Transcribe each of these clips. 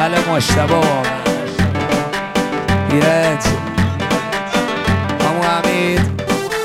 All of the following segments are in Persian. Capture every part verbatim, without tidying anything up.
بله مشتبه واقعا ایرج همو حمید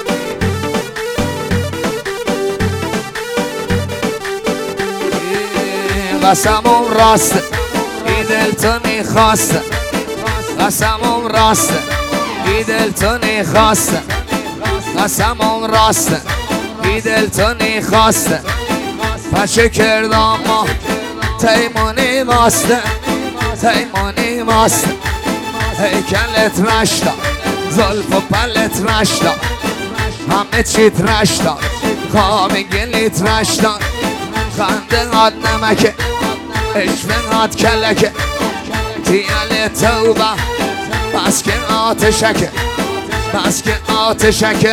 قسمم راسته ای دل تو نیخواسته قسمم راسته ای دل تو نیخواسته قسمم راسته ای دل تو نیخواسته پچه کردم ما تیمونی واسته تیمونی واسته هیکلت رشتا زلف و پلت رشتا همه چیت رشتا خواب گلیت رشتا خنده هات نمکه عشق هات کلکه تیال توبه بس که آتشکه بس که آتشکه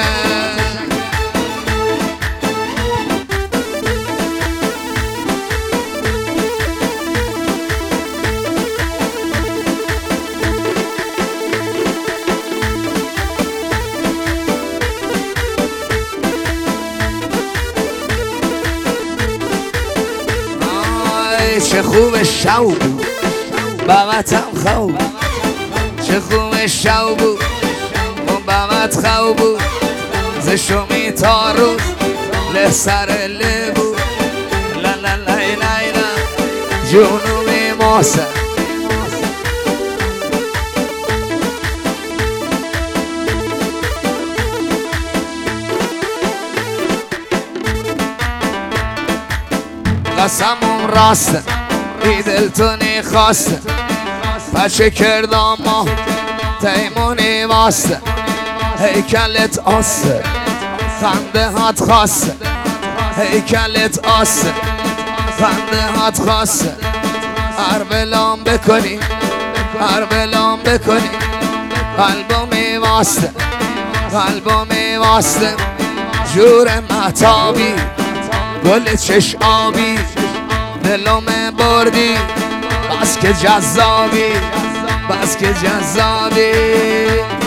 چه خوب شو بود بابتم خوب چه خوب شو بود اون بابت خوب بود زشمی تا روز لسر لبو لا لا لا لا لا جنوبی موسه قسمم راسته ای دل تو نیخواسته پچه کردم ما تیمونی واسته هیکلت آسته خنده هات خواسته هیکلت آسته خنده هات خواسته هر بلام بکنی هر بلام بکنی قلبو میواسته قلبو میواسته جور مهتابی گل چش آبی دلم بردی بس که جذابی بس که جذابی